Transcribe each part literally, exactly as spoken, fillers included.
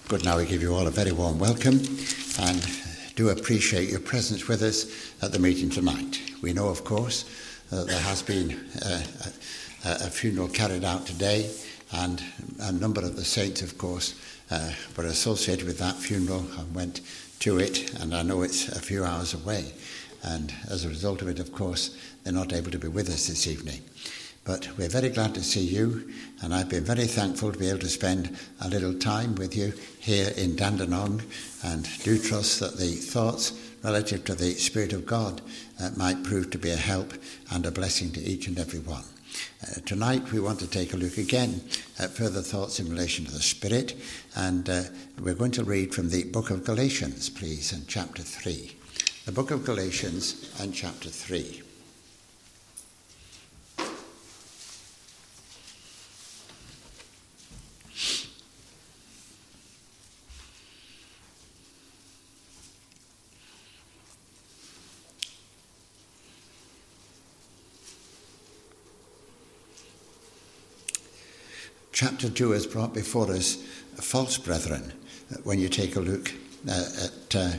Good, now we give you all a very warm welcome and do appreciate your presence with us at the meeting tonight. We know, of course, that there has been uh, a, a funeral carried out today, and a number of the saints, of course, uh, were associated with that funeral and went to it, and I know it's a few hours away, and as a result of it, of course, they're not able to be with us this evening. But we're very glad to see you, and I've been very thankful to be able to spend a little time with you here in Dandenong, and do trust that the thoughts relative to the Spirit of God uh, might prove to be a help and a blessing to each and every one. Uh, tonight we want to take a look again at further thoughts in relation to the Spirit, and uh, we're going to read from the book of Galatians, please, and chapter three. The book of Galatians and chapter three. Chapter two has brought before us false brethren. When you take a look uh, at uh,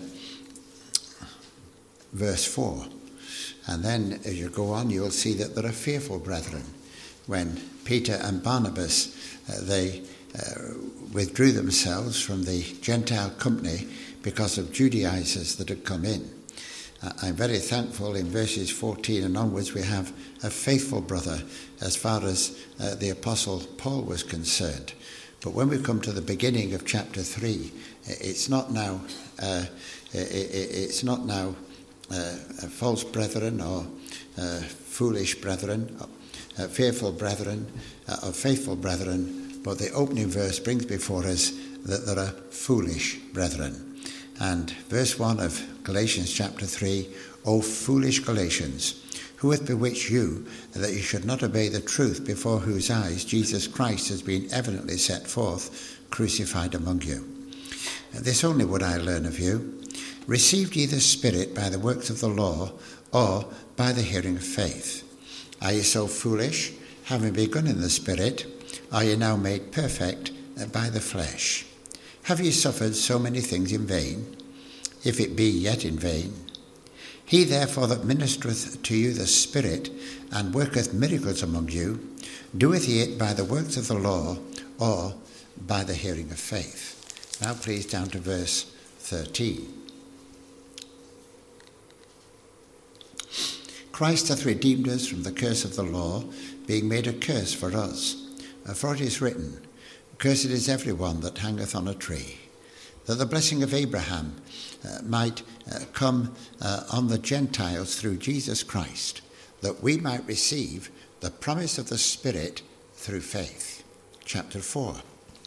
verse four, and then as you go on, you'll see that there are fearful brethren. When Peter and Barnabas, uh, they uh, withdrew themselves from the Gentile company because of Judaizers that had come in. Uh, I'm very thankful in verses fourteen and onwards we have a faithful brother as far as uh, the Apostle Paul was concerned. But when we come to the beginning of chapter three, it's not now uh, it's not now uh, false brethren or uh, foolish brethren, uh, fearful brethren, uh, or faithful brethren, but the opening verse brings before us that there are foolish brethren. And verse one of Galatians chapter three, O foolish Galatians, who hath bewitched you, that you should not obey the truth, before whose eyes Jesus Christ has been evidently set forth, crucified among you? This only would I learn of you. Received ye the Spirit by the works of the law, or by the hearing of faith? Are ye so foolish, having begun in the Spirit, are ye now made perfect by the flesh? Have ye suffered so many things in vain, if it be yet in vain? He therefore that ministereth to you the Spirit, and worketh miracles among you, doeth he it by the works of the law, or by the hearing of faith? Now please down to verse thirteen. Christ hath redeemed us from the curse of the law, being made a curse for us. For it is written, Cursed is every one that hangeth on a tree, that the blessing of Abraham uh, might uh, come uh, on the Gentiles through Jesus Christ, that we might receive the promise of the Spirit through faith. Chapter four.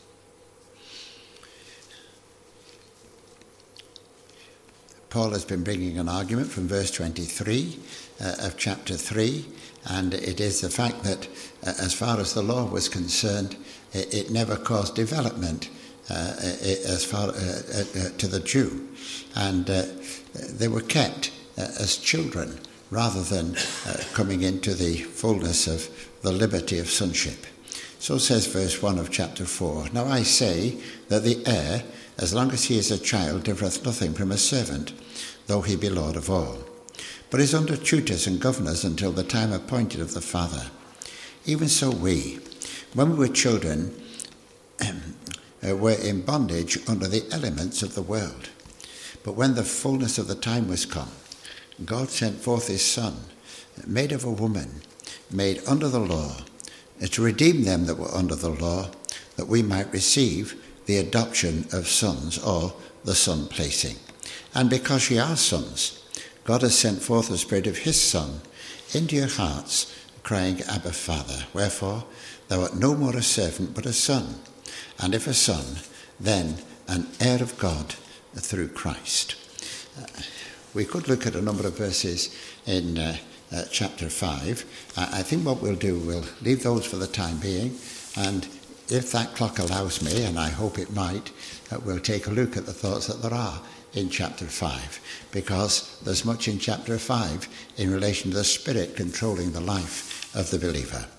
Paul has been bringing an argument from verse twenty-three uh, of chapter three, and it is the fact that uh, as far as the law was concerned, it, it never caused development uh, it, as far uh, uh, to the Jew, and uh, they were kept uh, as children rather than uh, coming into the fullness of the liberty of sonship. So says verse one of chapter four, Now I say that the heir, as long as he is a child, differeth nothing from a servant, though he be Lord of all, but is under tutors and governors until the time appointed of the Father. Even so we, when we were children, uh, were in bondage under the elements of the world. But when the fullness of the time was come, God sent forth his Son, made of a woman, made under the law, to redeem them that were under the law, that we might receive the adoption of sons, or the son placing. And because ye are sons, God has sent forth the Spirit of his Son into your hearts, crying, Abba, Father. Wherefore thou art no more a servant, but a son, and if a son, then an heir of God through Christ. Uh, we could look at a number of verses in uh, uh, chapter five. Uh, I think what we'll do, we'll leave those for the time being, and if that clock allows me, and I hope it might, uh, we'll take a look at the thoughts that there are in chapter five, because there's much in chapter five in relation to the Spirit controlling the life of the believer.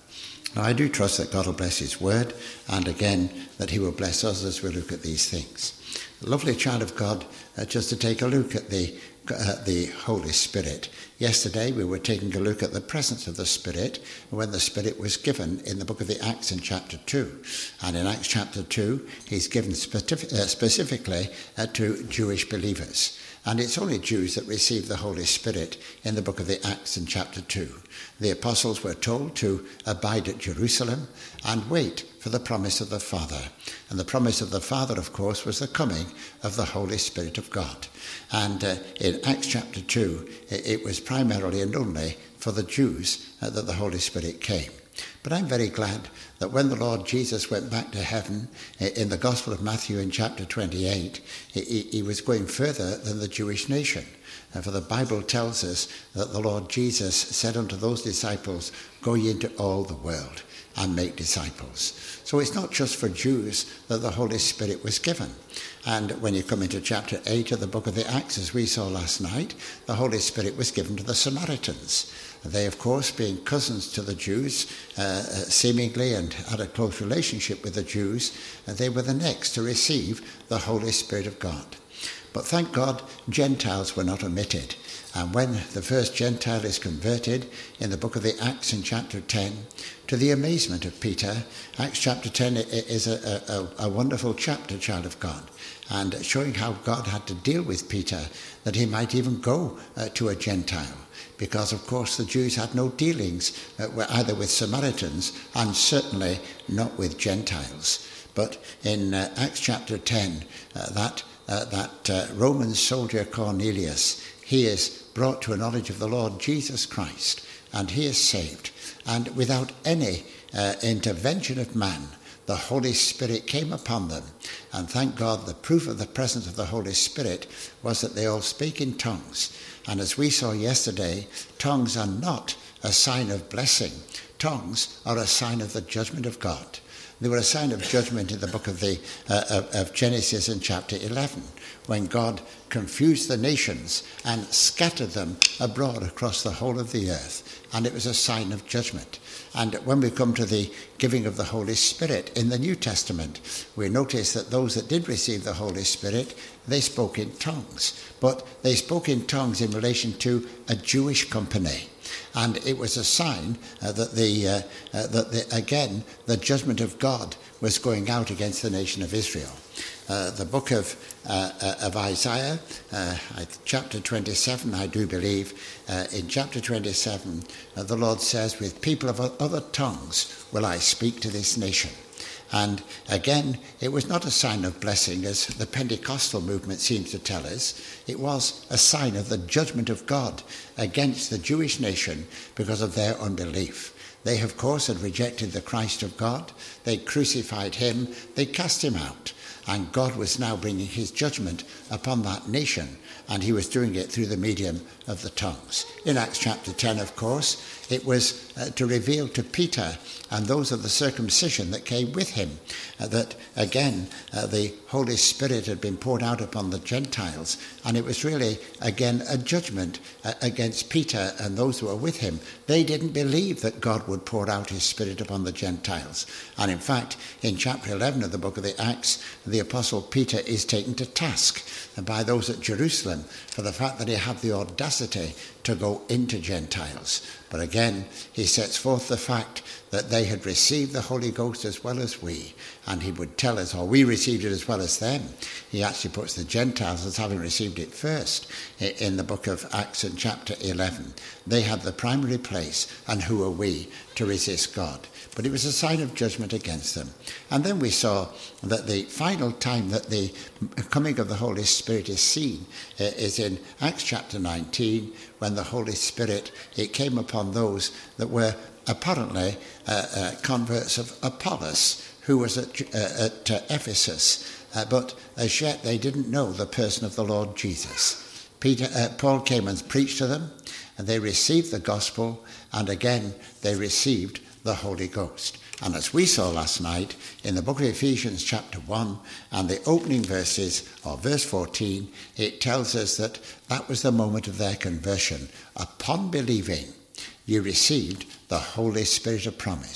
Now, I do trust that God will bless his word, and again, that he will bless us as we look at these things. Lovely child of God, uh, just to take a look at the uh, the Holy Spirit. Yesterday we were taking a look at the presence of the Spirit when the Spirit was given in the book of the Acts in chapter two. And in Acts chapter two, he's given specific, uh, specifically uh, to Jewish believers. And it's only Jews that receive the Holy Spirit in the book of the Acts in chapter two. The apostles were told to abide at Jerusalem and wait for the promise of the Father. And the promise of the Father, of course, was the coming of the Holy Spirit of God. And uh, in Acts chapter two, it, it was primarily and only for the Jews uh, that the Holy Spirit came. But I'm very glad that when the Lord Jesus went back to heaven, in the Gospel of Matthew in chapter twenty-eight, he, he was going further than the Jewish nation. And for the Bible tells us that the Lord Jesus said unto those disciples, "Go ye into all the world and make disciples." So it's not just for Jews that the Holy Spirit was given. And when you come into chapter eight of the book of the Acts, as we saw last night, the Holy Spirit was given to the Samaritans. They, of course, being cousins to the Jews, uh, seemingly, and had a close relationship with the Jews, uh, they were the next to receive the Holy Spirit of God. But thank God, Gentiles were not omitted. And when the first Gentile is converted in the book of the Acts in chapter ten, to the amazement of Peter, Acts chapter ten is a, a, a wonderful chapter, child of God, and showing how God had to deal with Peter, that he might even go uh, to a Gentile. Because, of course, the Jews had no dealings uh, either with Samaritans and certainly not with Gentiles. But in uh, Acts chapter ten, uh, that, uh, that uh, Roman soldier Cornelius, he is brought to a knowledge of the Lord Jesus Christ, and he is saved. And without any uh, intervention of man, the Holy Spirit came upon them. And thank God, the proof of the presence of the Holy Spirit was that they all speak in tongues. And as we saw yesterday, tongues are not a sign of blessing. Tongues are a sign of the judgment of God. They were a sign of judgment in the book of, the, uh, of, of Genesis in chapter eleven, when God confused the nations and scattered them abroad across the whole of the earth. And it was a sign of judgment. And when we come to the giving of the Holy Spirit in the New Testament, we notice that those that did receive the Holy Spirit, they spoke in tongues. But they spoke in tongues in relation to a Jewish company. And it was a sign uh, that, the, uh, uh, that the, again, the judgment of God was going out against the nation of Israel. Uh, the book of, uh, uh, of Isaiah, uh, chapter twenty-seven, I do believe, uh, in chapter twenty-seven, uh, the Lord says, "With people of other tongues will I speak to this nation." And again, it was not a sign of blessing, as the Pentecostal movement seems to tell us. It was a sign of the judgment of God against the Jewish nation because of their unbelief. They, of course, had rejected the Christ of God. They crucified him. They cast him out. And God was now bringing his judgment upon that nation, and he was doing it through the medium of the tongues. In Acts chapter ten, of course, it was uh, to reveal to Peter and those of the circumcision that came with him uh, that, again, uh, the Holy Spirit had been poured out upon the Gentiles, and it was really, again, a judgment uh, against Peter and those who were with him. They didn't believe that God would pour out his Spirit upon the Gentiles. And in fact, in chapter eleven of the book of the Acts, the Apostle Peter is taken to task by those at Jerusalem for the fact that he had the audacity to go into Gentiles. But again, he sets forth the fact that they had received the Holy Ghost as well as we, and he would tell us, or we received it as well as them. He actually puts the Gentiles as having received it first in the book of Acts in chapter eleven. They had the primary place, and who are we to resist God? But it was a sign of judgment against them. And then we saw that the final time that the coming of the Holy Spirit is seen uh, is in Acts chapter nineteen, when the Holy Spirit, it came upon those that were apparently uh, uh, converts of Apollos, who was at, uh, at uh, Ephesus. Uh, but as yet they didn't know the person of the Lord Jesus. Peter, uh, Paul came and preached to them, and they received the gospel, and again they received the Holy Ghost. And as we saw last night in the book of Ephesians chapter one and the opening verses, or verse fourteen, it tells us that that was the moment of their conversion. Upon believing, you received the Holy Spirit of promise.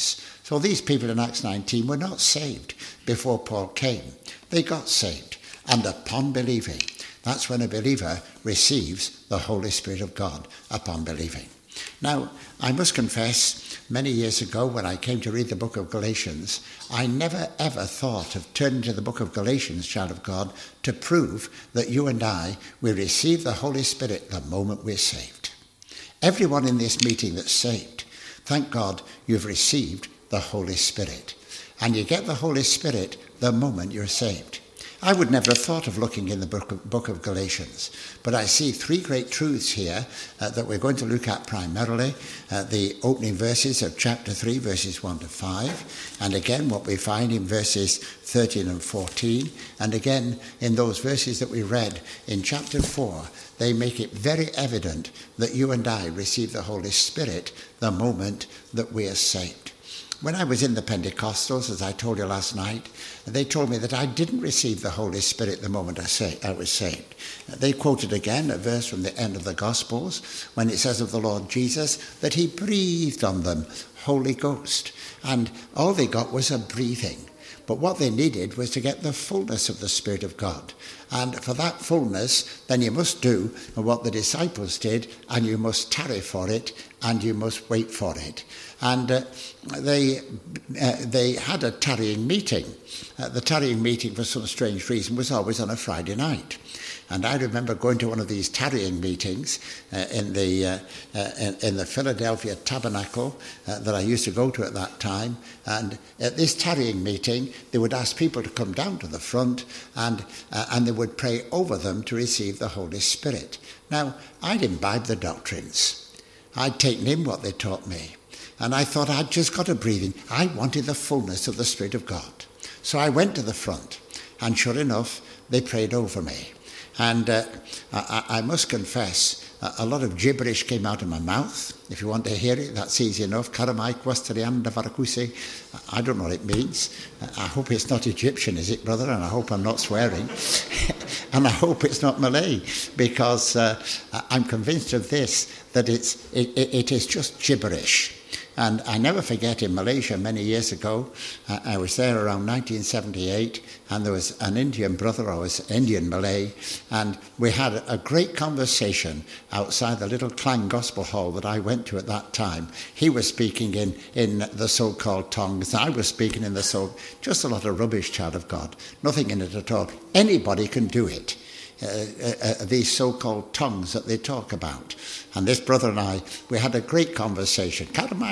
So these people in Acts nineteen were not saved before Paul came. They got saved. And upon believing, that's when a believer receives the Holy Spirit of God, upon believing. Now, I must confess, many years ago when I came to read the book of Galatians, I never ever thought of turning to the book of Galatians, child of God, to prove that you and I will receive the Holy Spirit the moment we're saved. Everyone in this meeting that's saved, thank God you've received the Holy Spirit. And you get the Holy Spirit the moment you're saved. I would never have thought of looking in the book of, book of Galatians, but I see three great truths here uh, that we're going to look at primarily. Uh, the opening verses of chapter three, verses one to five, and again what we find in verses thirteen and fourteen, and again in those verses that we read in chapter four. They make it very evident that you and I receive the Holy Spirit the moment that we are saved. When I was in the Pentecostals, as I told you last night, they told me that I didn't receive the Holy Spirit the moment I, say, I was saved. They quoted again a verse from the end of the Gospels when it says of the Lord Jesus that he breathed on them Holy Ghost. And all they got was a breathing. But what they needed was to get the fullness of the Spirit of God. And for that fullness, then you must do what the disciples did, and you must tarry for it, and you must wait for it. And uh, they uh, they had a tarrying meeting. Uh, the tarrying meeting, for some strange reason, was always on a Friday night. And I remember going to one of these tarrying meetings uh, in the uh, uh, in, in the Philadelphia Tabernacle uh, that I used to go to at that time. And at this tarrying meeting, they would ask people to come down to the front, and uh, and they would pray over them to receive the Holy Spirit. Now, I'd imbibed the doctrines. I'd taken in what they taught me. And I thought I'd just got a breathing. I wanted the fullness of the Spirit of God. So I went to the front, and sure enough, they prayed over me. And uh, I, I must confess, a lot of gibberish came out of my mouth. If you want to hear it, that's easy enough. Karamai kwastarianda varakuse. I don't know what it means. I hope it's not Egyptian, is it, brother? And I hope I'm not swearing. And I hope it's not Malay, because uh, I'm convinced of this, that it's it, it is just gibberish. And I never forget, in Malaysia many years ago, uh, I was there around nineteen seventy-eight, and there was an Indian brother, I was Indian Malay, and we had a great conversation outside the little Klang Gospel Hall that I went to at that time. He was speaking in, in the so-called tongues, I was speaking in the so, just a lot of rubbish, child of God, nothing in it at all. Anybody can do it. Uh, uh, uh, these so-called tongues that they talk about. And this brother and I, we had a great conversation.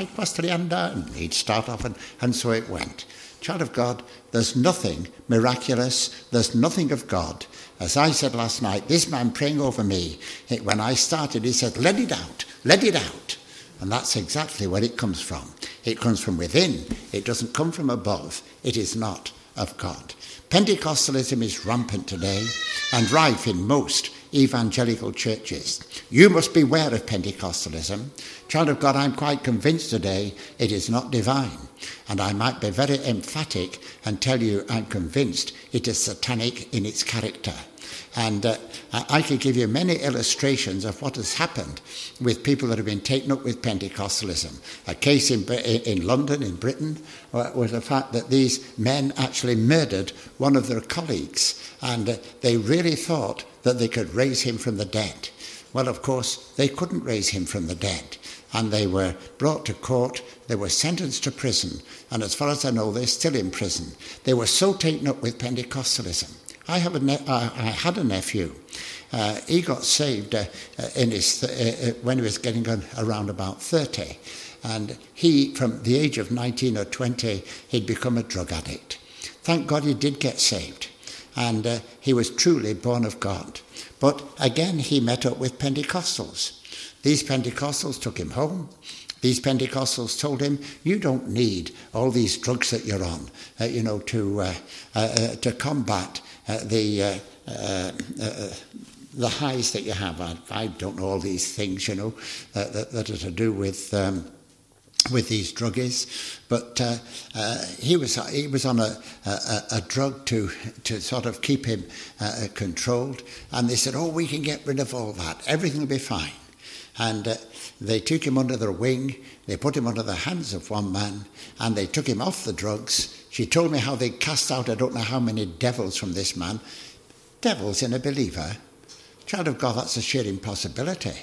And he'd start off, and, and so it went. Child of God, there's nothing miraculous, there's nothing of God. As I said last night, this man praying over me, it, when I started, he said, let it out, let it out. And that's exactly where it comes from. It comes from within. It doesn't come from above. It is not of God. Pentecostalism is rampant today and rife in most evangelical churches. You must beware of Pentecostalism. Child of God, I'm quite convinced today it is not divine. And I might be very emphatic and tell you I'm convinced it is satanic in its character. And uh, I could give you many illustrations of what has happened with people that have been taken up with Pentecostalism. A case in, in London, in Britain, was the fact that these men actually murdered one of their colleagues, and uh, they really thought that they could raise him from the dead. Well, of course, they couldn't raise him from the dead, and they were brought to court. They were sentenced to prison, and as far as I know, they're still in prison. They were so taken up with Pentecostalism. I have a ne- uh, I had a nephew. Uh, he got saved uh, in his uh, uh, when he was getting on around about thirty, and he, from the age of nineteen or twenty, he'd become a drug addict. Thank God he did get saved, and uh, he was truly born of God. But again, he met up with Pentecostals. These Pentecostals took him home. These Pentecostals told him, you don't need all these drugs that you're on, uh, you know, to uh, uh, to combat uh, the uh, uh, uh, the highs that you have. I, I don't know all these things, you know, uh, that, that are to do with um, with these druggies. But uh, uh, he was he was on a, a, a drug to to sort of keep him uh, controlled. And they said, oh, we can get rid of all that. Everything will be fine. And uh, they took him under their wing, they put him under the hands of one man, and they took him off the drugs. She told me how they cast out I don't know how many devils from this man. Devils in a believer? Child of God, that's a sheer impossibility.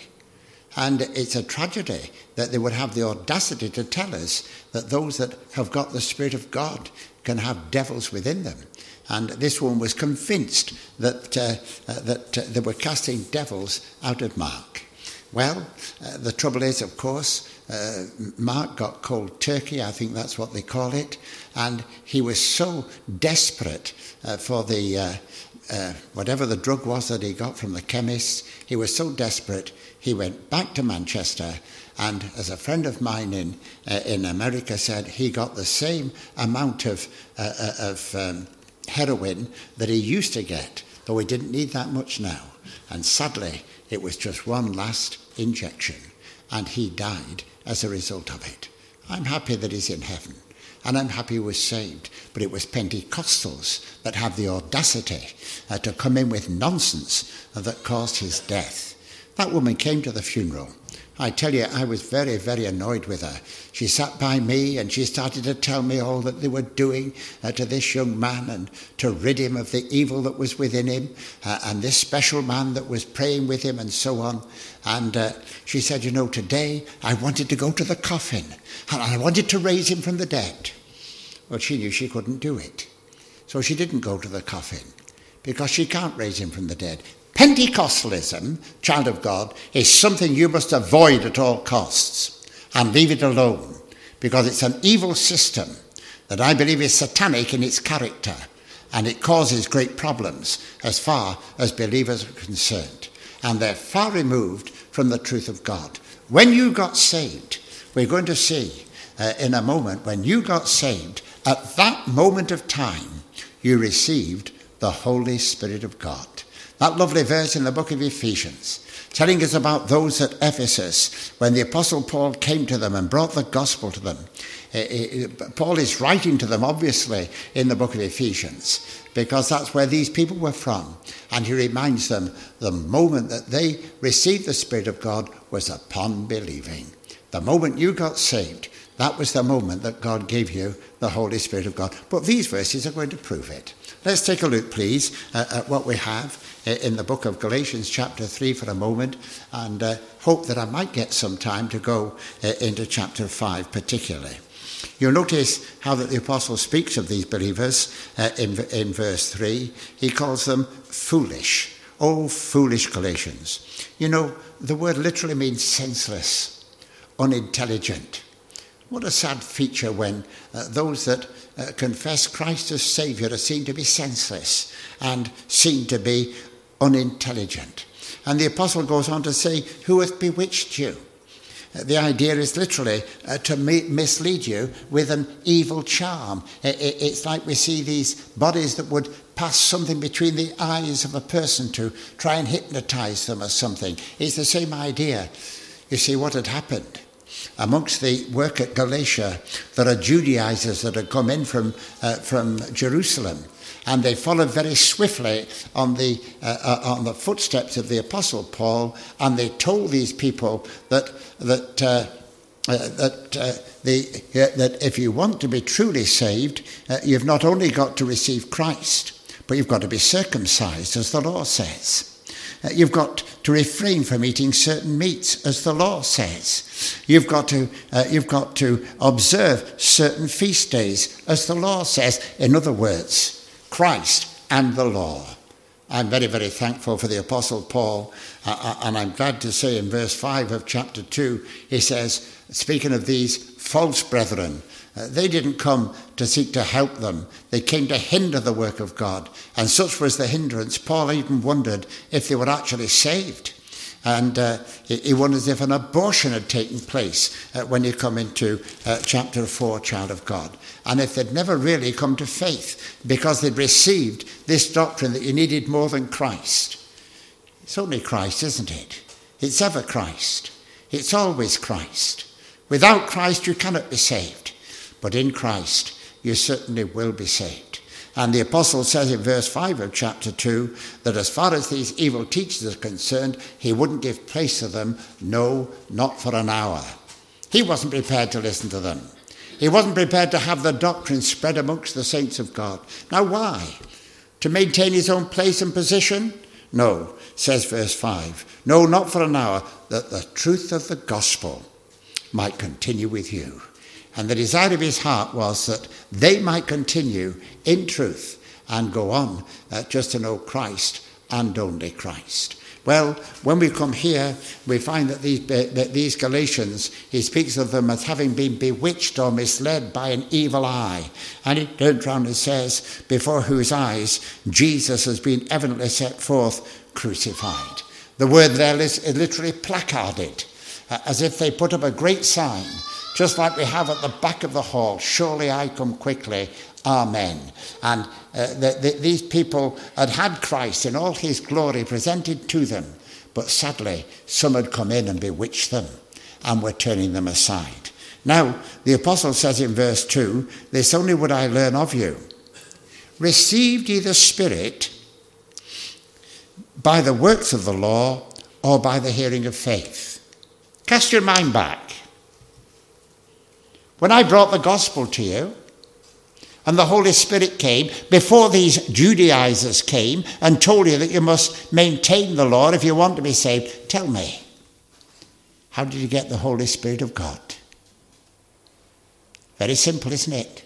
And it's a tragedy that they would have the audacity to tell us that those that have got the Spirit of God can have devils within them. And this woman was convinced that, uh, uh, that uh, they were casting devils out of Mark. Well, uh, the trouble is, of course, uh, Mark got cold turkey, I think that's what they call it, and he was so desperate uh, for the uh, uh, whatever the drug was that he got from the chemist. He was so desperate, he went back to Manchester, and as a friend of mine in uh, in America said, he got the same amount of uh, uh, of um, heroin that he used to get, though he didn't need that much now. And sadly, it was just one last injection, and he died as a result of it. I'm happy that he's in heaven, and I'm happy he was saved, but it was Pentecostals that had the audacity uh, to come in with nonsense uh, that caused his death. That woman came to the funeral. I tell you, I was very, very annoyed with her. She sat by me and she started to tell me all that they were doing uh, to this young man and to rid him of the evil that was within him uh, and this special man that was praying with him and so on. And uh, she said, you know, today I wanted to go to the coffin and I wanted to raise him from the dead. Well, she knew she couldn't do it. So she didn't go to the coffin because she can't raise him from the dead. Pentecostalism, child of God, is something you must avoid at all costs and leave it alone, because it's an evil system that I believe is satanic in its character, and it causes great problems as far as believers are concerned, and they're far removed from the truth of God. When you got saved, we're going to see uh, in a moment, when you got saved, at that moment of time, you received the Holy Spirit of God. That lovely verse in the book of Ephesians, telling us about those at Ephesus, when the Apostle Paul came to them and brought the gospel to them. Paul is writing to them, obviously, in the book of Ephesians, because that's where these people were from. And he reminds them the moment that they received the Spirit of God was upon believing. The moment you got saved, that was the moment that God gave you the Holy Spirit of God. But these verses are going to prove it. Let's take a look, please, uh, at what we have in the book of Galatians chapter three for a moment, and uh, hope that I might get some time to go uh, into chapter five particularly. You'll notice how that the apostle speaks of these believers uh, in, in verse three. He calls them foolish. Oh, foolish Galatians. You know, the word literally means senseless, unintelligent. What a sad feature when uh, those that uh, confess Christ as Saviour are seen to be senseless and seen to be unintelligent. And the apostle goes on to say, who hath bewitched you? Uh, the idea is literally uh, to mi- mislead you with an evil charm. It, it, it's like we see these bodies that would pass something between the eyes of a person to try and hypnotize them or something. It's the same idea. You see what had happened. Amongst the work at Galatia, there are Judaizers that had come in from uh, from Jerusalem, and they followed very swiftly on the uh, uh, on the footsteps of the Apostle Paul, and they told these people that that uh, uh, that uh, the uh, that if you want to be truly saved, uh, you've not only got to receive Christ, but you've got to be circumcised, as the law says. Uh, you've got to refrain from eating certain meats, as the law says. You've got to uh, you've got to observe certain feast days, as the law says. In other words, Christ and the law. I'm very, very thankful for the Apostle Paul, uh, and I'm glad to say in verse five of chapter two, he says, speaking of these false brethren, uh, they didn't come to seek to help them. They came to hinder the work of God. And such was the hindrance, Paul even wondered if they were actually saved. And uh, he wonders if an abortion had taken place uh, when you come into uh, chapter four, child of God. And if they'd never really come to faith because they'd received this doctrine that you needed more than Christ. It's only Christ, isn't it? It's ever Christ. It's always Christ. Without Christ, you cannot be saved. But in Christ, you certainly will be saved. And the apostle says in verse five of chapter two that as far as these evil teachers are concerned, he wouldn't give place to them, no, not for an hour. He wasn't prepared to listen to them. He wasn't prepared to have the doctrine spread amongst the saints of God. Now why? To maintain his own place and position? No, says verse five. No, not for an hour, that the truth of the gospel might continue with you. And the desire of his heart was that they might continue in truth and go on uh, just to know Christ and only Christ. Well, when we come here, we find that these, uh, that these Galatians, he speaks of them as having been bewitched or misled by an evil eye. And he turns around and says, before whose eyes Jesus has been evidently set forth crucified. The word there is literally placarded, uh, as if they put up a great sign, just like we have at the back of the hall, surely I come quickly, amen. And uh, the, the, these people had had Christ in all his glory presented to them, but sadly some had come in and bewitched them and were turning them aside. Now the apostle says in verse two, this only would I learn of you. Received ye the Spirit by the works of the law or by the hearing of faith? Cast your mind back. When I brought the gospel to you and the Holy Spirit came, before these Judaizers came and told you that you must maintain the law if you want to be saved, tell me, how did you get the Holy Spirit of God? Very simple, isn't it?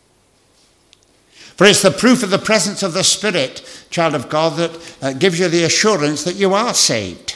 For it's the proof of the presence of the Spirit, child of God, that uh, gives you the assurance that you are saved.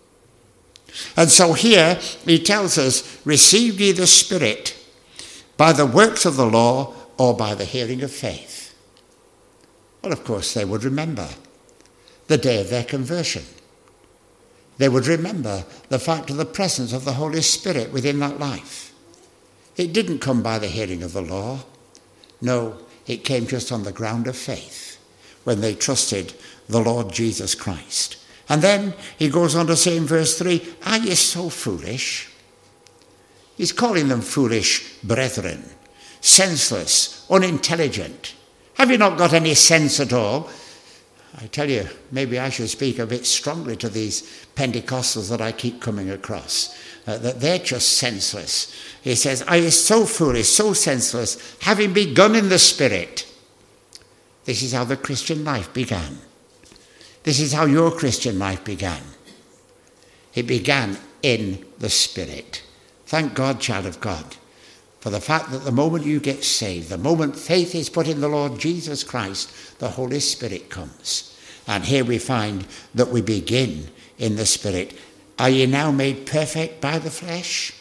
And so here he tells us, receive ye the Spirit by the works of the law or by the hearing of faith. Well, of course, they would remember the day of their conversion. They would remember the fact of the presence of the Holy Spirit within that life. It didn't come by the hearing of the law. No, it came just on the ground of faith when they trusted the Lord Jesus Christ. And then he goes on to say in verse three, are you so foolish? He's calling them foolish brethren, senseless, unintelligent. Have you not got any sense at all? I tell you, maybe I should speak a bit strongly to these Pentecostals that I keep coming across, uh, that they're just senseless. He says, are you so foolish, so senseless, having begun in the Spirit? This is how the Christian life began. This is how your Christian life began. It began in the Spirit. Thank God, child of God, for the fact that the moment you get saved, the moment faith is put in the Lord Jesus Christ, the Holy Spirit comes. And here we find that we begin in the Spirit. Are you now made perfect by the flesh?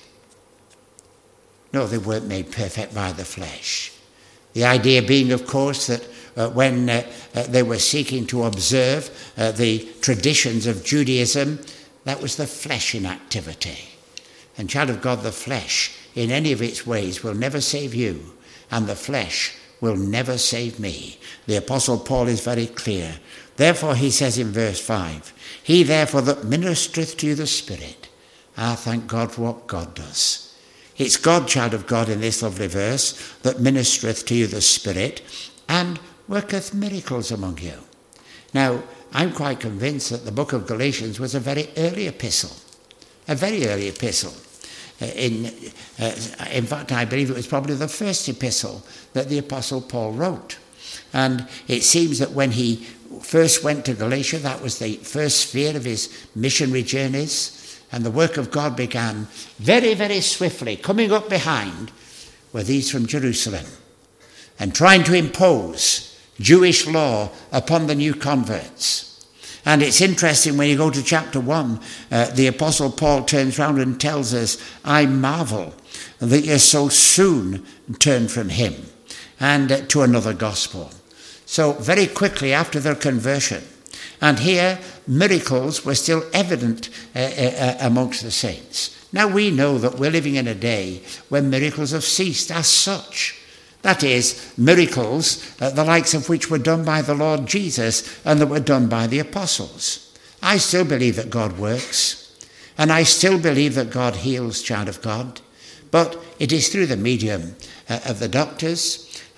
No, they weren't made perfect by the flesh. The idea being, of course, that uh, when uh, uh, they were seeking to observe uh, the traditions of Judaism, that was the flesh in activity. And child of God, the flesh in any of its ways will never save you, and the flesh will never save me. The Apostle Paul is very clear. Therefore he says in verse five, he therefore that ministereth to you the Spirit. Ah, thank God for what God does. It's God, child of God, in this lovely verse, that ministereth to you the Spirit, and worketh miracles among you. Now, I'm quite convinced that the book of Galatians was a very early epistle, a very early epistle. In, uh, in fact, I believe it was probably the first epistle that the Apostle Paul wrote. And it seems that when he first went to Galatia, that was the first sphere of his missionary journeys, and the work of God began very, very swiftly. Coming up behind were these from Jerusalem, and trying to impose Jewish law upon the new converts. And it's interesting when you go to chapter one, uh, the Apostle Paul turns round and tells us, I marvel that you so soon turned from him and uh, to another gospel. So very quickly after their conversion, and here miracles were still evident uh, uh, amongst the saints. Now we know that we're living in a day when miracles have ceased as such. That is, miracles, uh, the likes of which were done by the Lord Jesus and that were done by the apostles. I still believe that God works, and I still believe that God heals, child of God, but it is through the medium uh, of the doctors,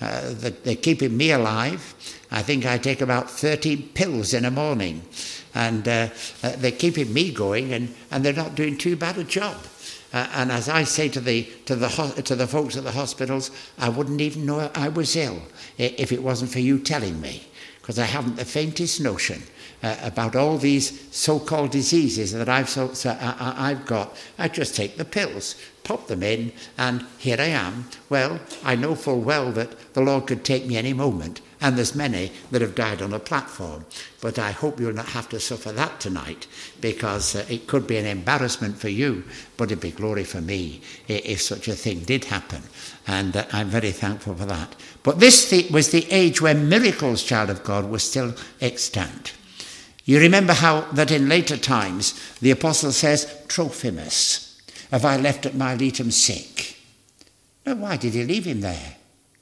Uh, they're keeping me alive. I think I take about thirteen pills in a morning. And uh, uh, they're keeping me going, and, and they're not doing too bad a job. Uh, and as I say to the to the ho- to the folks at the hospitals, I wouldn't even know I was ill if it wasn't for you telling me, because I haven't the faintest notion uh, about all these so-called diseases that I've so, so I, I've got. I just take the pills, pop them in, and here I am. Well, I know full well that the Lord could take me any moment, and there's many that have died on a platform. But I hope you'll not have to suffer that tonight, because uh, it could be an embarrassment for you, but it'd be glory for me if such a thing did happen. And uh, I'm very thankful for that. But this th- was the age when miracles, child of God, were still extant. You remember how that in later times the apostle says, Trophimus, have I left at Miletum sick? Now, why did he leave him there?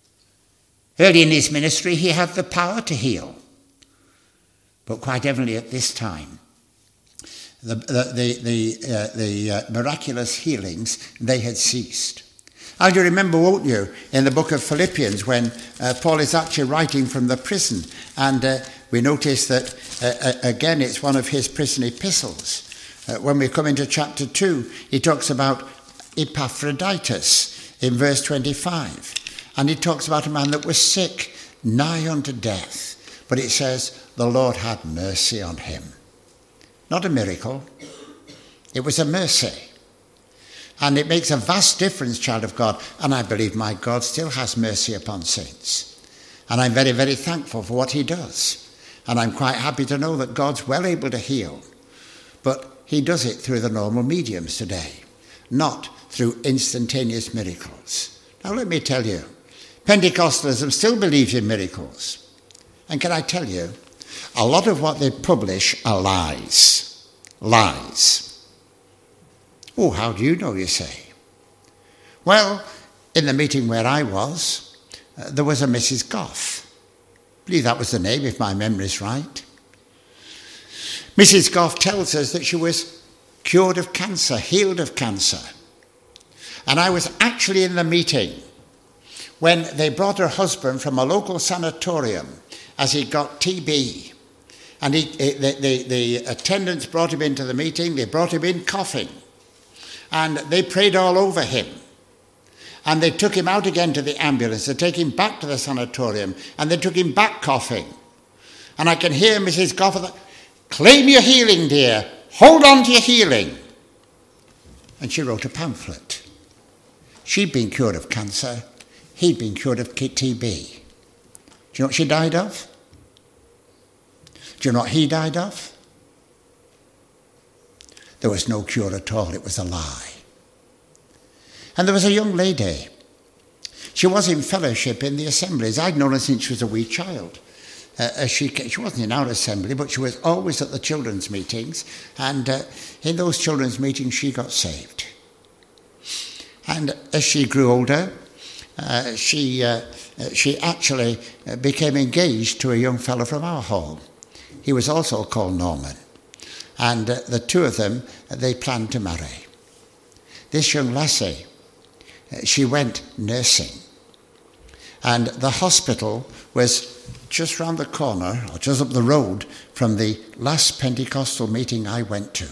Early in his ministry, he had the power to heal. But quite evidently at this time, the, the, the, the, uh, the uh, miraculous healings, they had ceased. And you remember, won't you, in the book of Philippians, when uh, Paul is actually writing from the prison, and uh, we notice that, uh, again, it's one of his prison epistles. Uh, when we come into chapter two, he talks about Epaphroditus in verse twenty-five. And he talks about a man that was sick, nigh unto death. But it says, the Lord had mercy on him. Not a miracle. It was a mercy. And it makes a vast difference, child of God. And I believe my God still has mercy upon saints. And I'm very, very thankful for what he does. And I'm quite happy to know that God's well able to heal. But he does it through the normal mediums today, not through instantaneous miracles. Now let me tell you, Pentecostalism still believes in miracles. And can I tell you, a lot of what they publish are lies. Lies. Oh, how do you know, you say? Well, in the meeting where I was, uh, there was a Missus Goff. I believe that was the name, if my memory is right. Missus Goff tells us that she was cured of cancer, healed of cancer. And I was actually in the meeting when they brought her husband from a local sanatorium as he got T B. And he, the, the, the attendants brought him into the meeting. They brought him in coughing. And they prayed all over him. And they took him out again to the ambulance. They took him back to the sanatorium. And they took him back coughing. And I can hear Missus Goff, claim your healing, dear. Hold on to your healing. And she wrote a pamphlet. She'd been cured of cancer. He'd been cured of T B. Do you know what she died of? Do you know what he died of? There was no cure at all. It was a lie. And there was a young lady. She was in fellowship in the assemblies. I'd known her since she was a wee child. Uh, she, she wasn't in our assembly, but she was always at the children's meetings. And uh, in those children's meetings, she got saved. And as she grew older, Uh, she uh, she actually became engaged to a young fellow from our hall. He was also called Norman. And uh, the two of them, they planned to marry. This young lassie, uh, she went nursing. And the hospital was just round the corner, or just up the road, from the last Pentecostal meeting I went to.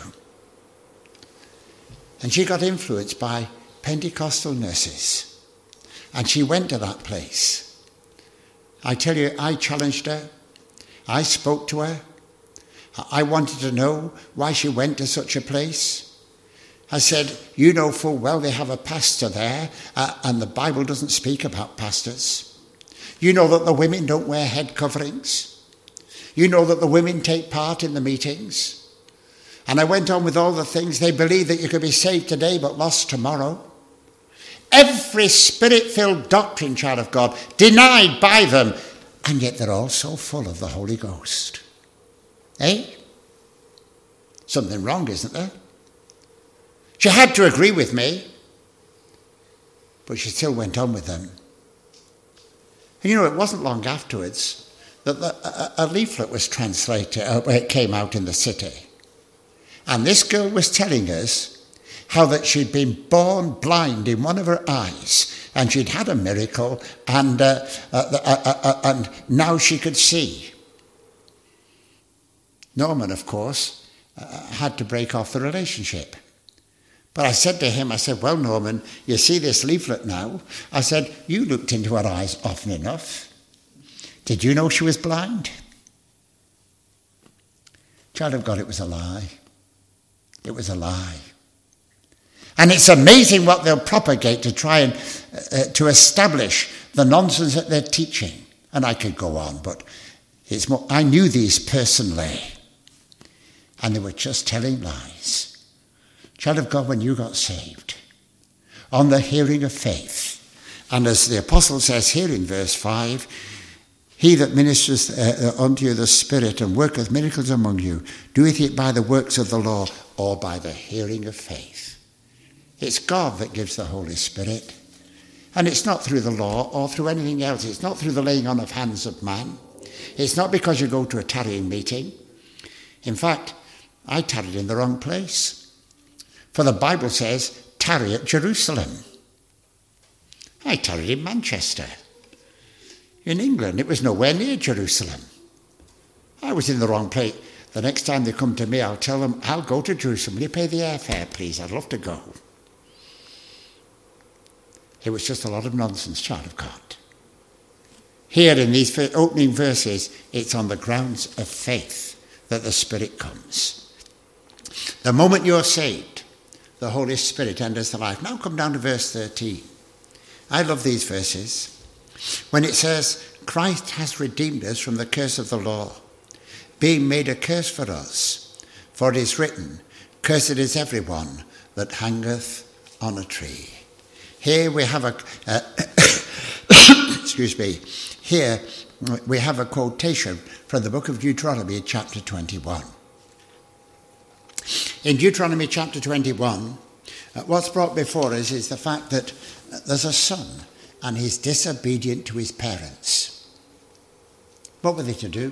And she got influenced by Pentecostal nurses. And she went to that place. I tell you, I challenged her. I spoke to her. I wanted to know why she went to such a place. I said, you know full well they have a pastor there, uh, and the Bible doesn't speak about pastors. You know that the women don't wear head coverings. You know that the women take part in the meetings. And I went on with all the things. They believe that you could be saved today but lost tomorrow. Every spirit-filled doctrine, child of God, denied by them, and yet they're all so full of the Holy Ghost. Eh? Something wrong, isn't there? She had to agree with me, but she still went on with them. And you know, it wasn't long afterwards that the, a, a leaflet was translated, uh, it came out in the city. And this girl was telling us how that she'd been born blind in one of her eyes, and she'd had a miracle, and, uh, uh, uh, uh, and now she could see. Norman, of course, uh, had to break off the relationship. But I said to him, I said, well, Norman, you see this leaflet now? I said, you looked into her eyes often enough. Did you know she was blind? Child of God, it was a lie. It was a lie. And it's amazing what they'll propagate to try and uh, to establish the nonsense that they're teaching. And I could go on, but it's more, I knew these personally. And they were just telling lies. Child of God, when you got saved, on the hearing of faith, and as the apostle says here in verse five, he that ministers uh, unto you the Spirit and worketh miracles among you, doeth it by the works of the law or by the hearing of faith. It's God that gives the Holy Spirit. And it's not through the law or through anything else. It's not through the laying on of hands of man. It's not because you go to a tarrying meeting. In fact, I tarried in the wrong place. For the Bible says, tarry at Jerusalem. I tarried in Manchester. In England, it was nowhere near Jerusalem. I was in the wrong place. The next time they come to me, I'll tell them, I'll go to Jerusalem. Will you pay the airfare, please? I'd love to go. It was just a lot of nonsense, child of God. Here in these opening verses, it's on the grounds of faith that the Spirit comes. The moment you're saved, the Holy Spirit enters the life. Now come down to verse thirteen. I love these verses. When it says, Christ has redeemed us from the curse of the law, being made a curse for us. For it is written, cursed is everyone that hangeth on a tree. Here we have a, uh, excuse me, here we have a quotation from the book of Deuteronomy, chapter twenty-one. In Deuteronomy chapter twenty-one, uh, what's brought before us is the fact that there's a son and he's disobedient to his parents. What were they to do?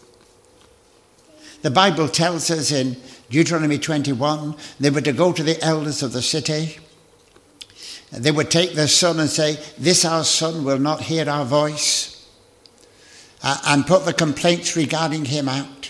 The Bible tells us in Deuteronomy twenty-one, they were to go to the elders of the city. They would take their son and say, this our son will not hear our voice, uh, and put the complaints regarding him out.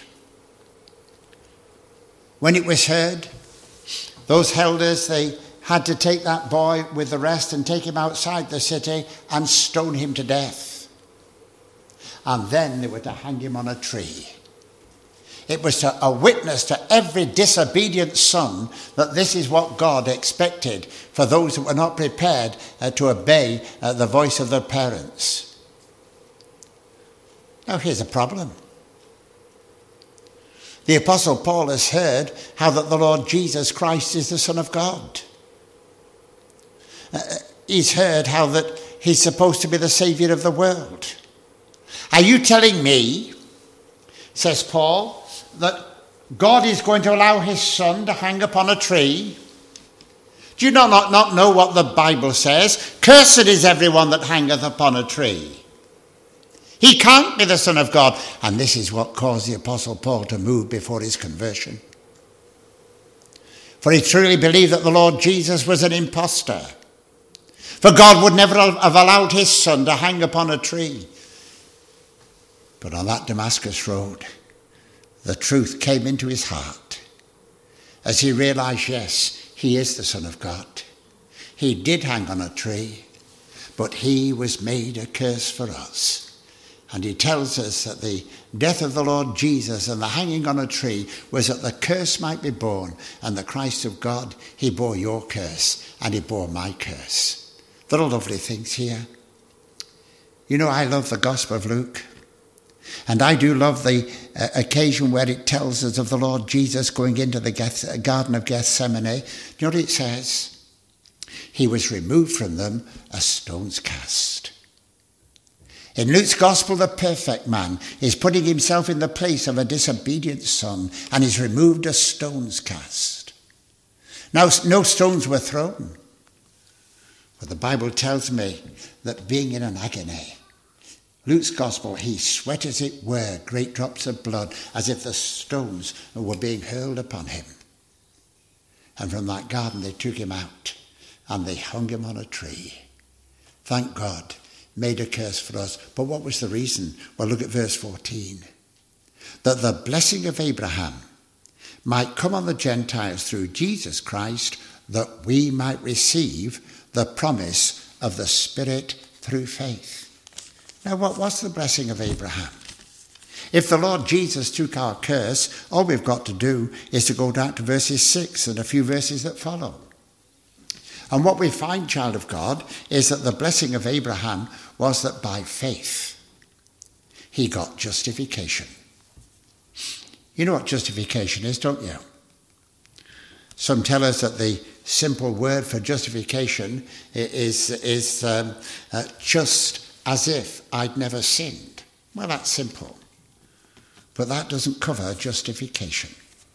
When it was heard, those elders, they had to take that boy with the rest and take him outside the city and stone him to death. And then they were to hang him on a tree. It was to, a witness to every disobedient son that this is what God expected for those who were not prepared uh, to obey uh, the voice of their parents. Now here's a problem. The Apostle Paul has heard how that the Lord Jesus Christ is the Son of God. Uh, he's heard how that he's supposed to be the Saviour of the world. Are you telling me, says Paul, that God is going to allow his son to hang upon a tree? Do you not, not, not know what the Bible says? Cursed is everyone that hangeth upon a tree. He can't be the Son of God. And this is what caused the Apostle Paul to move before his conversion. For he truly believed that the Lord Jesus was an impostor. For God would never have allowed his son to hang upon a tree. But on that Damascus road, the truth came into his heart as he realized, yes, he is the Son of God. He did hang on a tree, but he was made a curse for us. And he tells us that the death of the Lord Jesus and the hanging on a tree was that the curse might be borne, and the Christ of God, he bore your curse and he bore my curse. There are lovely things here. You know, I love the Gospel of Luke. And I do love the uh, occasion where it tells us of the Lord Jesus going into the Geth- Garden of Gethsemane. Do you know what it says? He was removed from them a stone's cast. In Luke's Gospel, the perfect man is putting himself in the place of a disobedient son and is removed a stone's cast. Now, no stones were thrown. But the Bible tells me that being in an agony, Luke's Gospel, he sweat as it were, great drops of blood, as if the stones were being hurled upon him. And from that garden they took him out and they hung him on a tree. Thank God, made a curse for us. But what was the reason? Well, look at verse fourteen. That the blessing of Abraham might come on the Gentiles through Jesus Christ, that we might receive the promise of the Spirit through faith. Now, what was the blessing of Abraham? If the Lord Jesus took our curse, all we've got to do is to go down to verses six and a few verses that follow. And what we find, child of God, is that the blessing of Abraham was that by faith he got justification. You know what justification is, don't you? Some tell us that the simple word for justification is, is um, uh, just as if I'd never sinned. Well, that's simple. But that doesn't cover justification.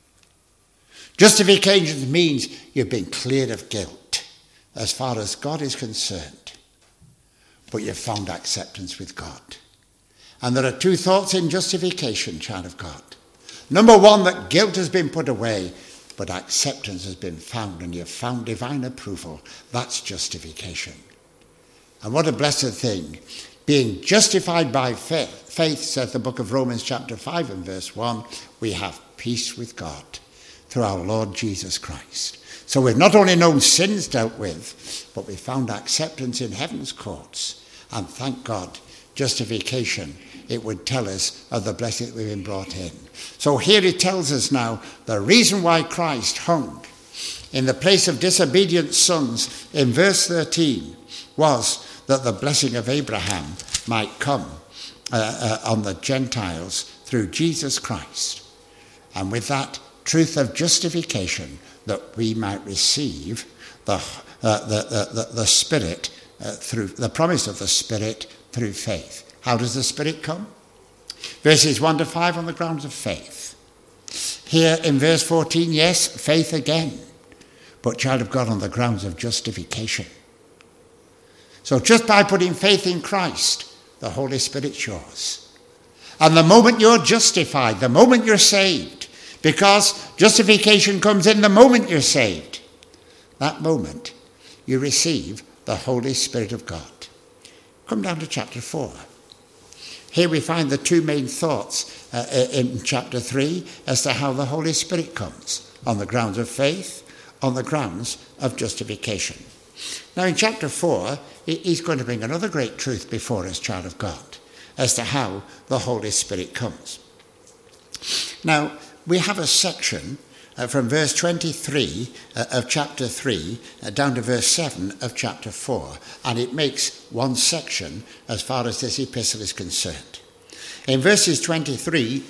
Justification means you've been cleared of guilt as far as God is concerned. But you've found acceptance with God. And there are two thoughts in justification, child of God. Number one, that guilt has been put away, but acceptance has been found, and you've found divine approval. That's justification. And what a blessed thing. Being justified by faith, faith, says the book of Romans chapter five and verse one, we have peace with God through our Lord Jesus Christ. So we've not only known sins dealt with, but we found acceptance in heaven's courts. And thank God, justification, it would tell us of the blessing that we've been brought in. So here it tells us now the reason why Christ hung in the place of disobedient sons in verse thirteen was that the blessing of Abraham might come uh, uh, on the Gentiles through Jesus Christ. And with that truth of justification, that we might receive the, uh, the, the, the, the Spirit uh, through the promise of the Spirit through faith. How does the Spirit come? Verses one to five on the grounds of faith. Here in verse fourteen, yes, faith again. But child of God, on the grounds of justification. So just by putting faith in Christ, the Holy Spirit's yours. And the moment you're justified, the moment you're saved, because justification comes in the moment you're saved, that moment you receive the Holy Spirit of God. Come down to chapter four. Here we find the two main thoughts uh, in chapter three as to how the Holy Spirit comes, on the grounds of faith, on the grounds of justification. Now in chapter four, he's going to bring another great truth before us, child of God, as to how the Holy Spirit comes. Now, we have a section uh, from verse twenty-three uh, of chapter three uh, down to verse seven of chapter four, and it makes one section as far as this epistle is concerned. In verses twenty-three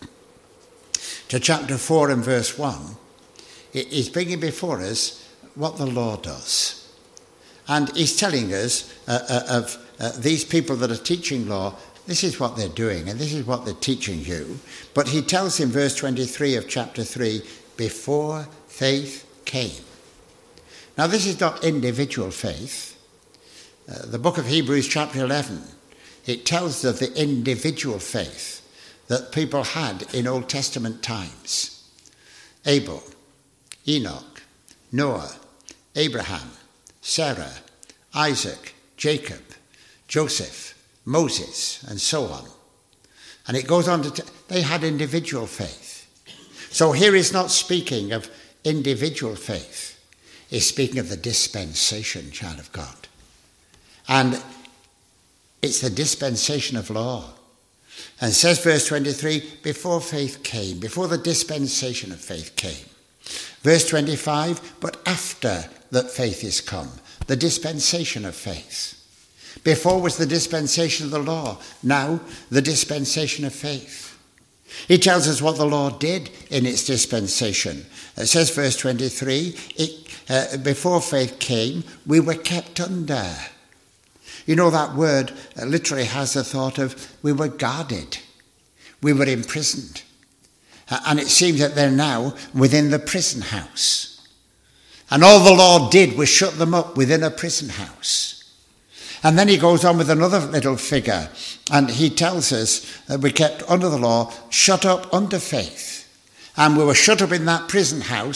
to chapter four and verse one, it is bringing before us what the law does. And he's telling us uh, uh, of uh, these people that are teaching law, this is what they're doing and this is what they're teaching you. But he tells in verse twenty-three of chapter three, before faith came. Now this is not individual faith. Uh, the book of Hebrews chapter eleven, it tells of the individual faith that people had in Old Testament times. Abel, Enoch, Noah, Abraham, Sarah, Isaac, Jacob, Joseph, Moses, and so on. And it goes on to, t- they had individual faith. So here he's not speaking of individual faith. He's speaking of the dispensation, child of God. And it's the dispensation of law. And says verse twenty-three, before faith came, before the dispensation of faith came. Verse twenty-five, but after that faith is come, the dispensation of faith. Before was the dispensation of the law, now the dispensation of faith. He tells us what the law did in its dispensation. It says, verse twenty-three, it, uh, before faith came, we were kept under. You know, that word uh, literally has the thought of we were guarded, we were imprisoned. Uh, and it seems that they're now within the prison house. And all the law did was shut them up within a prison house. And then he goes on with another little figure, and he tells us that we kept under the law, shut up under faith. And we were shut up in that prison house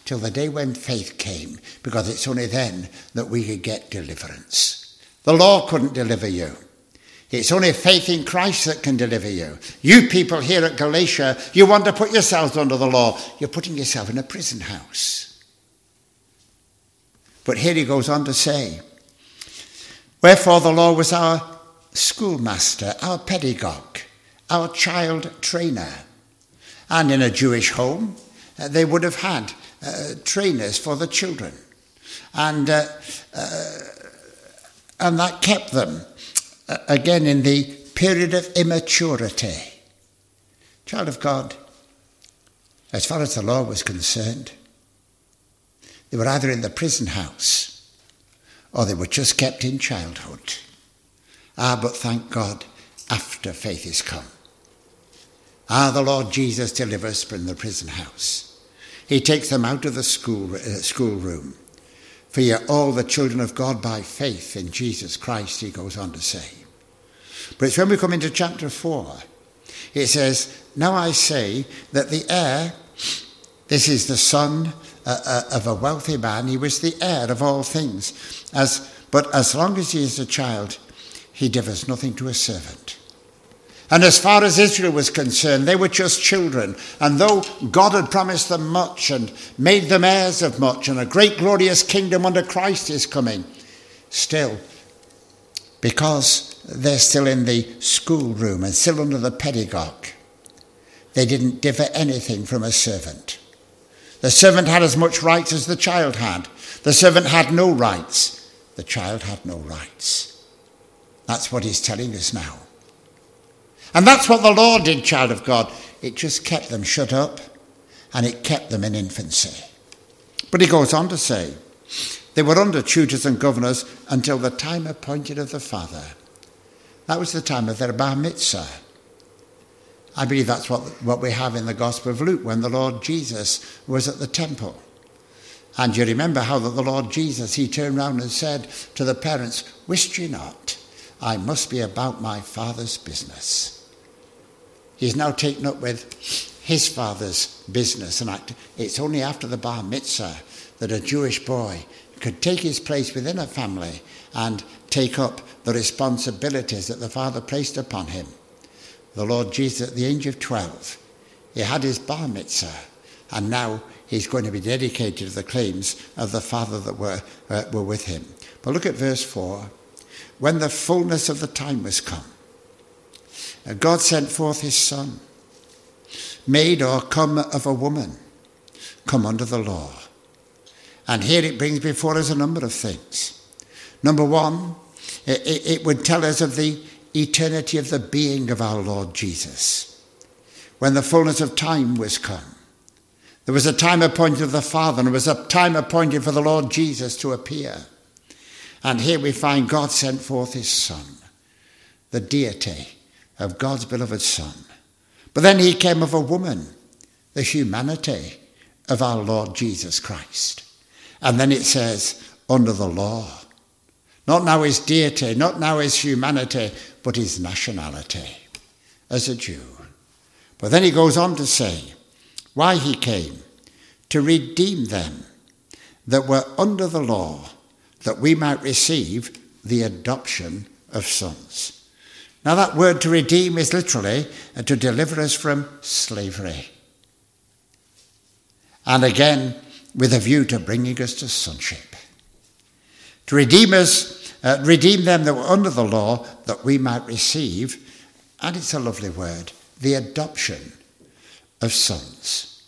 till the day when faith came, because it's only then that we could get deliverance. The law couldn't deliver you. It's only faith in Christ that can deliver you. You people here at Galatia, you want to put yourselves under the law. You're putting yourself in a prison house. But here he goes on to say, wherefore the law was our schoolmaster, our pedagogue, our child trainer. And in a Jewish home, uh, they would have had uh, trainers for the children. And, uh, uh, and that kept them, uh, again, in the period of immaturity. Child of God, as far as the law was concerned, they were either in the prison house or they were just kept in childhood. Ah, but thank God, after faith is come. Ah, the Lord Jesus delivers from the prison house. He takes them out of the school uh, schoolroom. For ye are all the children of God by faith in Jesus Christ, he goes on to say. But it's when we come into chapter four, it says, now I say that the heir, this is the son uh, uh, of a wealthy man, he was the heir of all things. As But as long as he is a child, he differs nothing to a servant. And as far as Israel was concerned, they were just children. And though God had promised them much and made them heirs of much, and a great glorious kingdom under Christ is coming, still, because they're still in the schoolroom and still under the pedagogue, they didn't differ anything from a servant. The servant had as much rights as the child had. The servant had no rights. The child had no rights. That's what he's telling us now. And that's what the law did, child of God. It just kept them shut up and it kept them in infancy. But he goes on to say, they were under tutors and governors until the time appointed of the Father. That was the time of their bar mitzvah. I believe that's what, what we have in the Gospel of Luke when the Lord Jesus was at the temple. And you remember how that the Lord Jesus, he turned round and said to the parents, wist ye not, I must be about my Father's business. He's now taken up with his Father's business. And it's only after the bar mitzvah that a Jewish boy could take his place within a family and take up the responsibilities that the Father placed upon him. The Lord Jesus, at the age of twelve, he had his bar mitzvah, and now he's going to be dedicated to the claims of the Father that were, uh, were with him. But look at verse four. When the fullness of the time was come, God sent forth his Son, made or come of a woman, come under the law. And here it brings before us a number of things. Number one, it, it would tell us of the eternity of the being of our Lord Jesus. When the fullness of time was come, there was a time appointed of the Father, and there was a time appointed for the Lord Jesus to appear. And here we find God sent forth his Son, the deity of God's beloved Son. But then he came of a woman, the humanity of our Lord Jesus Christ. And then it says, under the law. Not now his deity, not now his humanity, but his nationality as a Jew. But then he goes on to say, why he came, to redeem them that were under the law, that we might receive the adoption of sons. Now that word to redeem is literally to deliver us from slavery. And again, with a view to bringing us to sonship. To redeem us, uh, redeem them that were under the law, that we might receive, and it's a lovely word, the adoption of sons.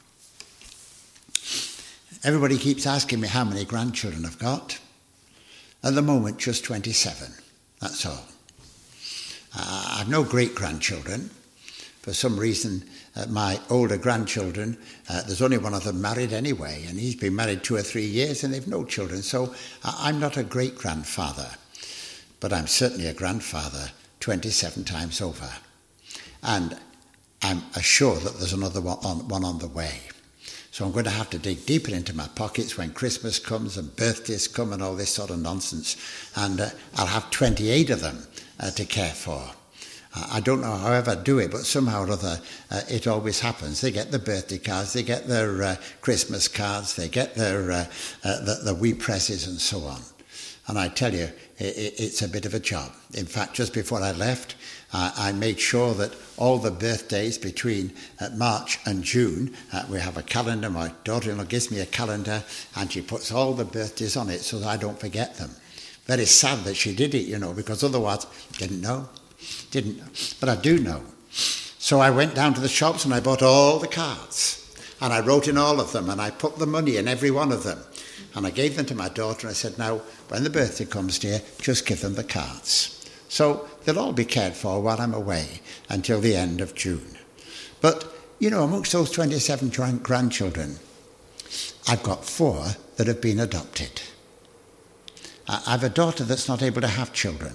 Everybody keeps asking me how many grandchildren I've got. At the moment, just twenty-seven. That's all. Uh, I've no great-grandchildren. For some reason, uh, my older grandchildren, uh, there's only one of them married anyway, and he's been married two or three years and they've no children. So uh, I'm not a great-grandfather, but I'm certainly a grandfather twenty-seven times over. And I'm assured that there's another one on, one on the way. So I'm going to have to dig deeper into my pockets when Christmas comes and birthdays come and all this sort of nonsense. And uh, I'll have twenty-eight of them uh, to care for. I don't know however I do it, but somehow or other uh, it always happens. They get the birthday cards, they get their uh, Christmas cards, they get their uh, uh, the, the wee presses and so on. And I tell you, it, it's a bit of a job. In fact, just before I left, uh, I made sure that all the birthdays between uh, March and June, uh, we have a calendar. My daughter-in-law gives me a calendar and she puts all the birthdays on it so that I don't forget them. Very sad that she did it, you know, because otherwise, didn't know. Didn't know, but I do know. So I went down to the shops and I bought all the cards and I wrote in all of them and I put the money in every one of them and I gave them to my daughter and I said, now when the birthday comes, dear, just give them the cards. So they'll all be cared for while I'm away until the end of June. But, you know, amongst those twenty-seven grandchildren, I've got four that have been adopted. I've a daughter that's not able to have children.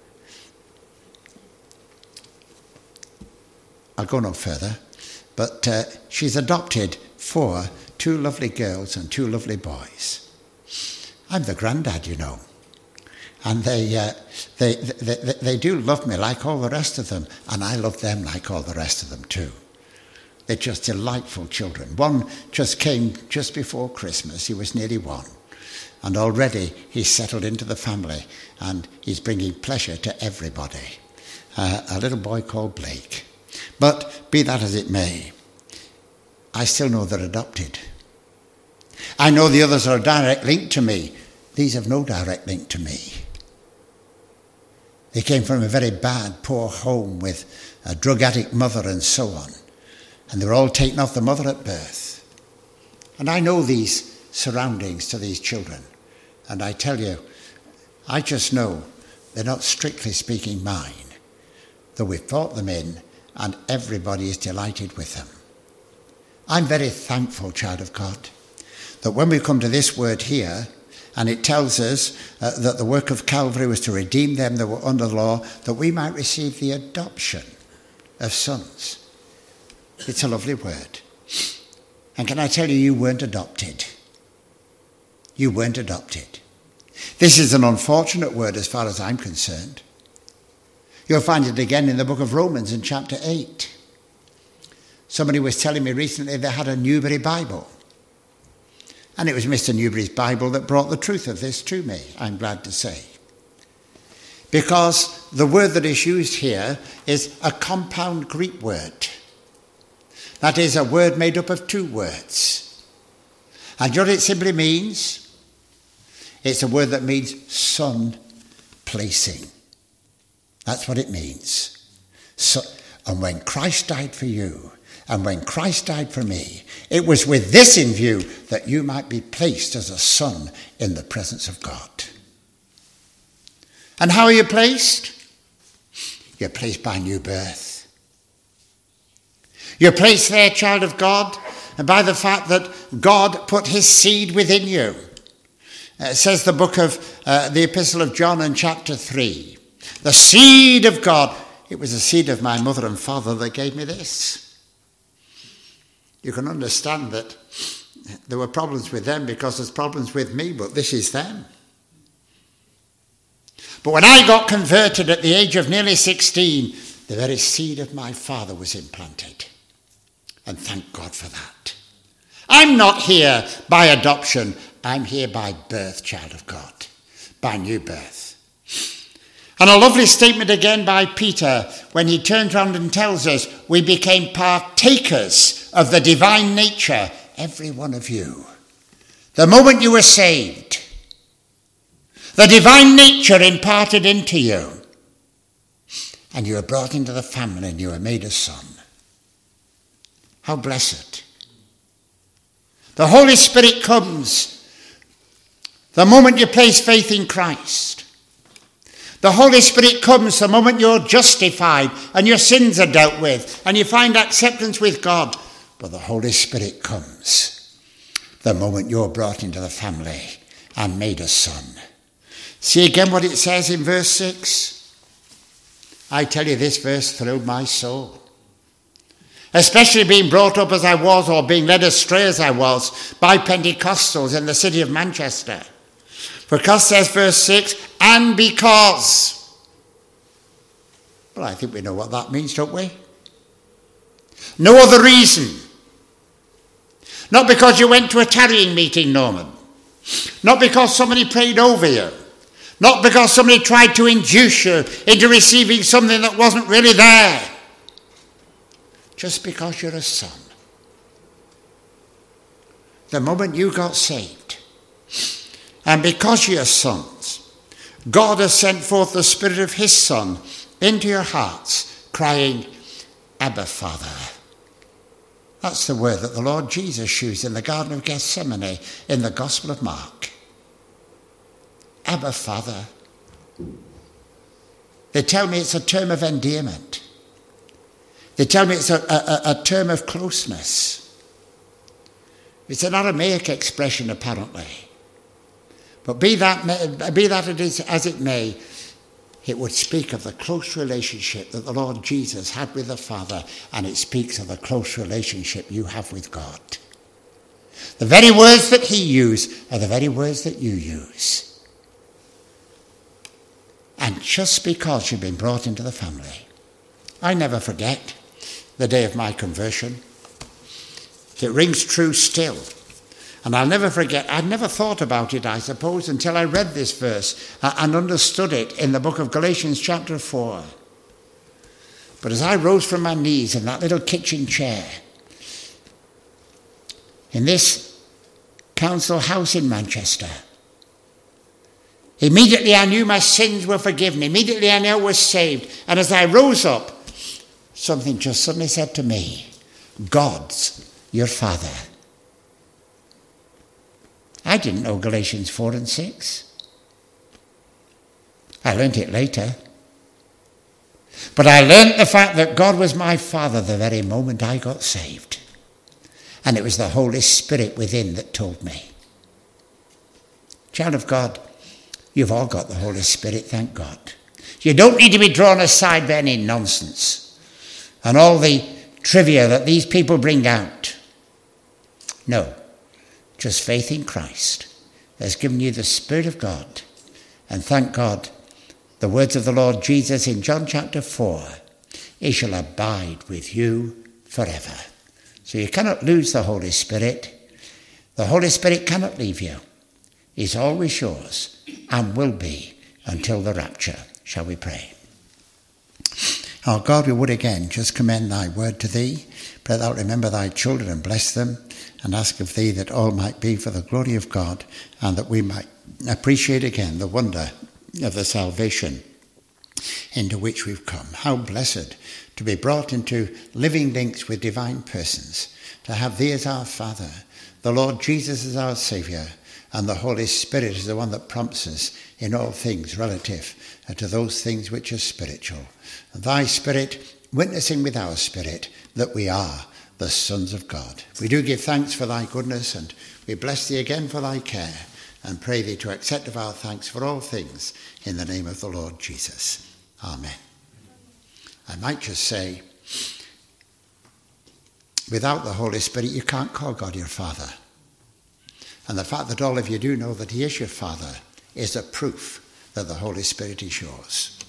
I'll go no further, but uh, she's adopted four, two lovely girls and two lovely boys. I'm the granddad, you know, and they, uh, they, they, they, they do love me like all the rest of them, and I love them like all the rest of them too. They're just delightful children. One just came just before Christmas. He was nearly one, and already he's settled into the family, and he's bringing pleasure to everybody. Uh, a little boy called Blake. But be that as it may, I still know they're adopted. I know the others are a direct link to me. These have no direct link to me. They came from a very bad, poor home with a drug addict mother and so on. And they were all taken off the mother at birth. And I know these surroundings to these children. And I tell you, I just know they're not strictly speaking mine, though we've brought them in and everybody is delighted with them. I'm very thankful, child of God, that when we come to this word here, and it tells us uh, that the work of Calvary was to redeem them that were under the law, that we might receive the adoption of sons. It's a lovely word. And can I tell you, you weren't adopted. You weren't adopted. This is an unfortunate word as far as I'm concerned. You'll find it again in the book of Romans in chapter eight. Somebody was telling me recently they had a Newbery Bible. And it was Mister Newbery's Bible that brought the truth of this to me, I'm glad to say. Because the word that is used here is a compound Greek word. That is a word made up of two words. And you know what it simply means? It's a word that means son placing. That's what it means. So, and when Christ died for you, and when Christ died for me, it was with this in view that you might be placed as a son in the presence of God. And how are you placed? You're placed by new birth. You're placed there, child of God, and by the fact that God put his seed within you. Uh, says the book of uh, the Epistle of John in chapter three. The seed of God. It was the seed of my mother and father that gave me this. You can understand that there were problems with them because there's problems with me, but this is them. But when I got converted at the age of nearly sixteen, the very seed of my father was implanted. And thank God for that. I'm not here by adoption. I'm here by birth, child of God, by new birth. And a lovely statement again by Peter when he turns around and tells us we became partakers of the divine nature, every one of you. The moment you were saved, the divine nature imparted into you, and you were brought into the family and you were made a son. How blessed. The Holy Spirit comes the moment you place faith in Christ. The Holy Spirit comes the moment you're justified and your sins are dealt with and you find acceptance with God. But the Holy Spirit comes the moment you're brought into the family and made a son. See again what it says in verse six. I tell you, this verse thrilled my soul. Especially being brought up as I was, or being led astray as I was, by Pentecostals in the city of Manchester. Because says verse six, and because Well, I think we know what that means, don't we? No other reason. Not because you went to a tarrying meeting, Norman. Not because somebody prayed over you. Not because somebody tried to induce you into receiving something that wasn't really there. Just because you're a son. The moment you got saved, and because you're sons, God has sent forth the Spirit of his Son into your hearts, crying, Abba, Father. That's the word that the Lord Jesus used in the Garden of Gethsemane in the Gospel of Mark. Abba, Father. They tell me it's a term of endearment. They tell me it's a, a, a term of closeness. It's an Aramaic expression, apparently. But be that, be that it is as it may, it would speak of the close relationship that the Lord Jesus had with the Father, and it speaks of the close relationship you have with God. The very words that he used are the very words that you use. And just because you've been brought into the family, I never forget the day of my conversion. It rings true still. And I'll never forget, I'd never thought about it, I suppose, until I read this verse and understood it in the book of Galatians chapter four. But as I rose from my knees in that little kitchen chair, in this council house in Manchester, immediately I knew my sins were forgiven. Immediately I knew I was saved. And as I rose up, something just suddenly said to me, God's your Father. I didn't know Galatians four and six. I learnt it later. But I learnt the fact that God was my Father the very moment I got saved. And it was the Holy Spirit within that told me. Child of God, you've all got the Holy Spirit, thank God. You don't need to be drawn aside by any nonsense and all the trivia that these people bring out. No. Just faith in Christ has given you the Spirit of God. And thank God, the words of the Lord Jesus in John chapter four, he shall abide with you forever. So you cannot lose the Holy Spirit. The Holy Spirit cannot leave you. He's always yours and will be until the rapture. Shall we pray? Our God, we would again just commend thy word to thee. Pray thou remember thy children and bless them, and ask of thee that all might be for the glory of God, and that we might appreciate again the wonder of the salvation into which we've come. How blessed to be brought into living links with divine persons, to have thee as our Father, the Lord Jesus as our Saviour, and the Holy Spirit is the one that prompts us in all things relative to those things which are spiritual. And thy Spirit witnessing with our spirit that we are the sons of God. We do give thanks for thy goodness, and we bless thee again for thy care, and pray thee to accept of our thanks for all things in the name of the Lord Jesus. Amen. I might just say, without the Holy Spirit, you can't call God your Father. And the fact that all of you do know that he is your Father is a proof that the Holy Spirit is yours.